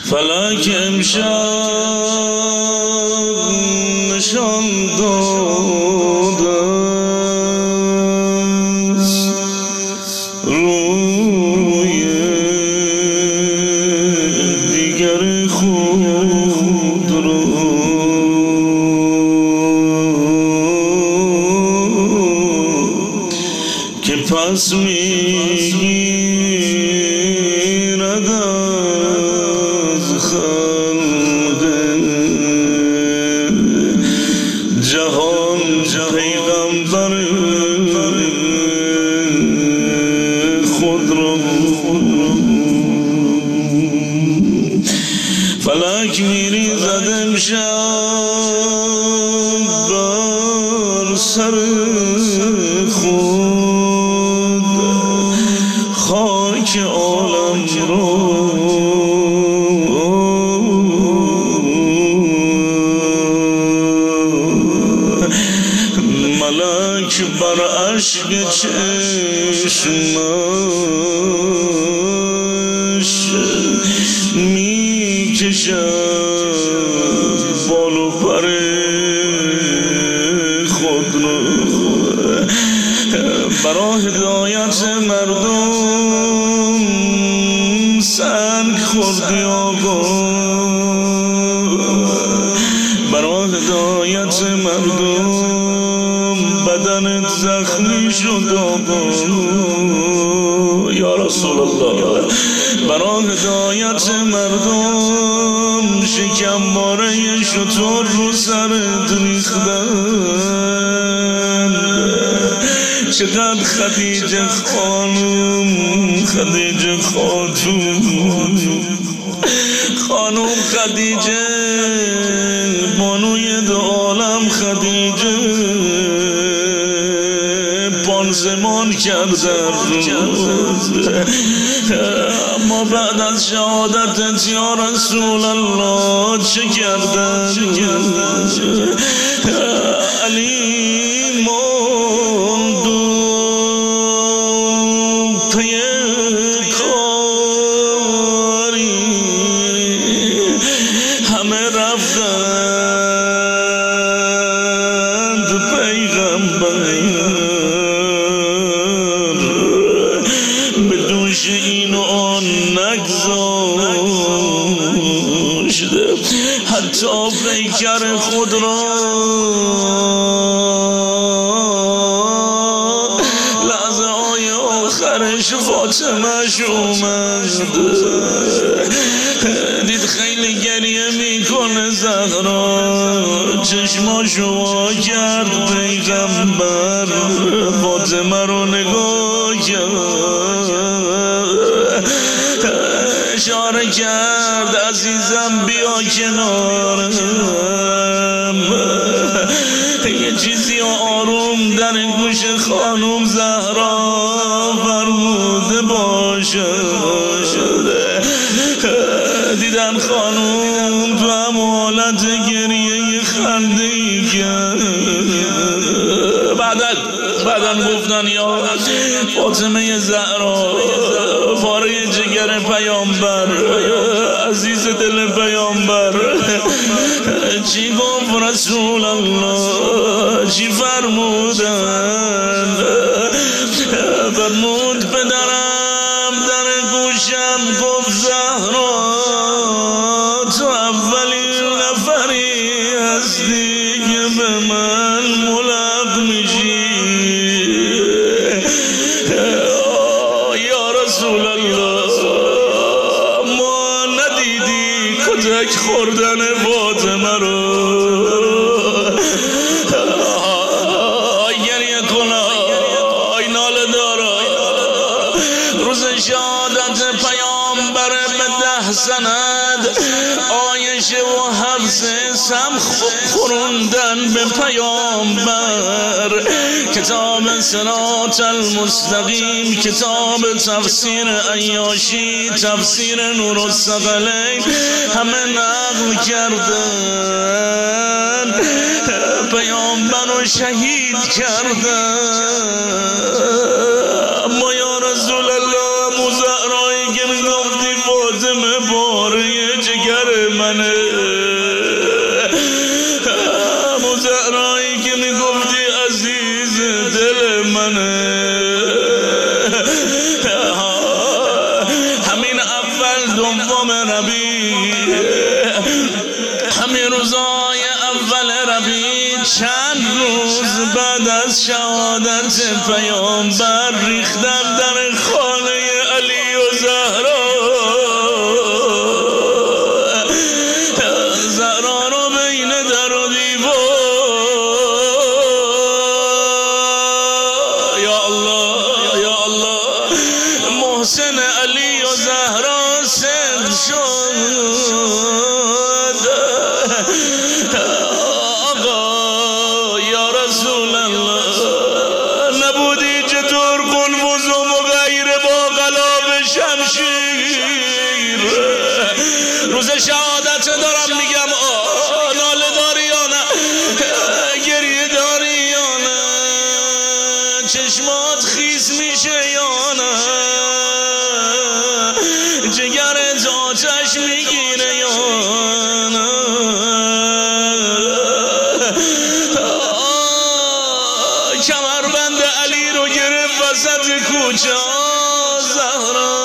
فلک امشب نشان داده است روی دیگر خود را که پس میگیرد از خلق جهان پیغمبر خود را فلک میریزد امشب بر سر خود خاک عالم را ملک بر اشک چشمش می کشد بال و پر خود را برای هدایت مردم سنگ خوردی آقا برای هدایت مردم بدنت زخمی شد آقا یا رسول الله برای هدایت مردم شکم باره شتر رو سرت ریختن چقدر خدیجه خانم خدیجه خانم خدیجه بانوی دو عالم خدیجه پانسمان کردن اما بعد از شهادتت یا رسول الله چه کردن علی همه رفتند پیغمبر به دوش این و آن نگذاشت حتی پیکر خود را لحظه های آخرش فاطمه‌ش اومد دید خیلی گریه میکنه زهرا چشماشو وا کرد پیغمبر فاطمه رو نگاه کرد اشاره کرد عزیزم بیا کنارم یه چیزی آروم در گوش خانم زهرا فرموده باشه دیدن خانوم تو هم حالت گریه خنده‌ای کرد بعدن گفتن یا فاطمه زهرا پاره جگر پیامبر عزیز دل پیامبر چی گفت رسول الله چی فرمودن فرمود پدرم در گوشم گفت زهرا تو اولین نفری هستی که به من ملق میشی یا رسول الله ما ندیدی کتک خوردن فاطمه رو گریه کن آی ناله دارا روز شهادت پیامبر به 10 سند عایشه و حفصه سم خوروندن به پیامبر کتاب صراط المستقیم کتاب تفسیر عیاشی تفسیر نور الثقلین همه نقل کردن پیامبر رو شهید کردن اما یا رسول الله مزهرایی که میگفتی فاطمه باره دوم ربیع، همین روزای اول ربیع چند روز بعد از شهادت پیامبر ریختم در خانه علی و زهرا. زهرا رو بین در و دیوار، یا الله یا الله، محسن علی و زهرا صد شد. آقا یا رسول الله، نبودی چطور قنفذ و مغیر با غلاب شمشیر؟ روز شهادت دارم میگم ناله داری یا نه، گریه داری یا نه، چشمات خیس میشه یا نه، جگرت آتش میگیره یا نه؟ کمربند علی رو گرفت وسط کوچه زهرا.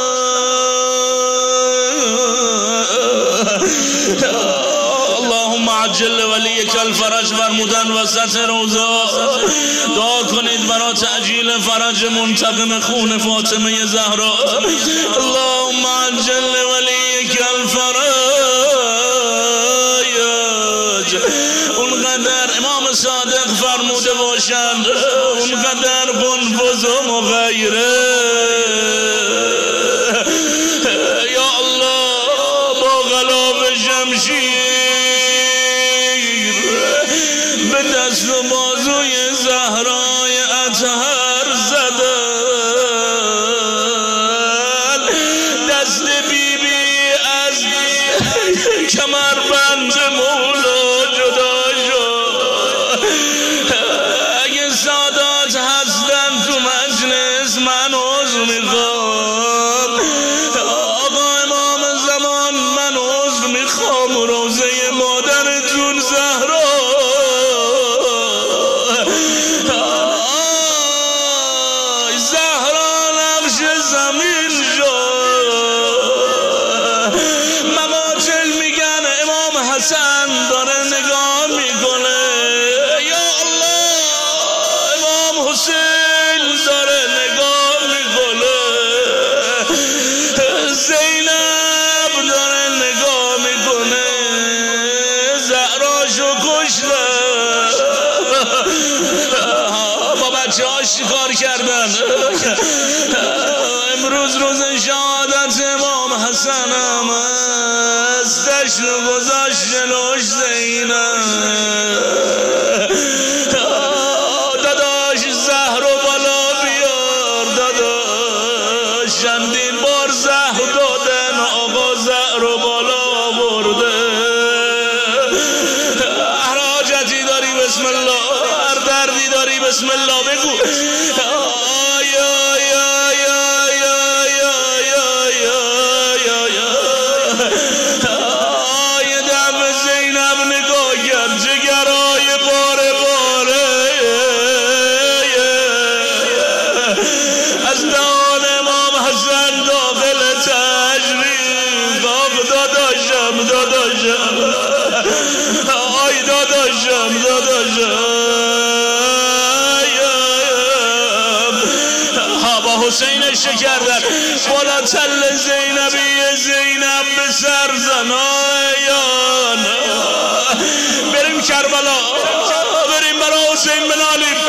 اللهم عجل ولیک الفرج فرمودن وسط روزا. دعا کنید برای تعجیل فرج منتقم خون فاطمه زهرا. اللهم عجل ولیک الفرج. اونقدر امام صادق فرموده باشند، اونقدر قنفذ و مغیره یا الله با غلاب شمشیر به دست و بازوی زهرای اطهر زدن. دست بیبی از کمربند مولا جدا شد. اگه سادات هستن تو مجلس من عذر میخوام. آقا امام زمان من عذر میخوام، روزه مادرتون زهرا نقش زمین شد. مقاتل میگن امام حسن داره نگاه میکنه، یا الله امام حسین داره نگاه میکنه، زینب داره نگاه میکنه، زهراشو کشتن، با بچه ها شکار کردن. امروز روز شهادت امام حسن هم است، جشن گذاشت جلوش زینب. داداش زهر و بالا بیار، داداش چندین بار زهر دادن، آقا زهر و بالا آورده. هر حاجتی داری بسم الله، هر دردی داری بسم الله بگو. حسین شکردن بالا تل زینبی زینب به سر زنایان. بریم کربلا، بریم برای حسین بنالیم.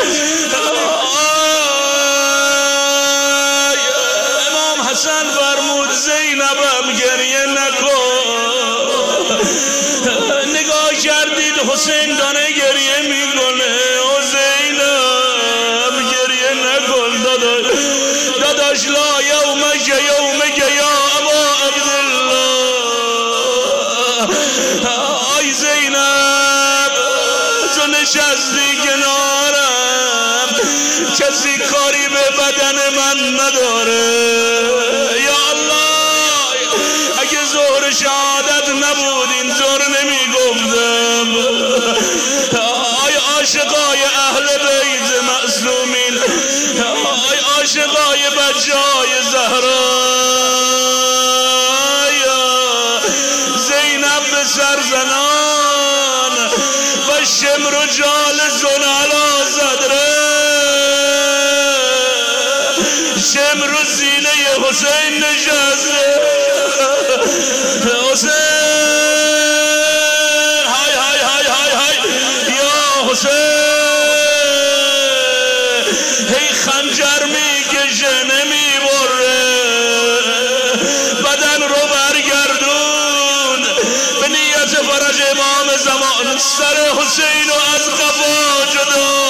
امام حسن فرمود زینبم گریه نکن. نگاه کردید حسین دانه گریه میکنه، زینب گریه نکن داداش، لا یومک یومک یا ابا عبدالله. آی زینب تو نشستی کنارم، کسی کاری به بدن من نداره. یا الله اگه ظهر شهادت نبود این طور نمیگفتم. آی عاشقای اهل بیت معصومین، آی عاشقای بچه های زهرا، سرزنان و شمر و جال زنالا زدره شمر و زینه حسین نشسته حسین های های های های های یا حسین هی خنجر میکشه نمیبره بدن رو برگردون به نیت فرج امام زمان سر حسین رو از قفا جدا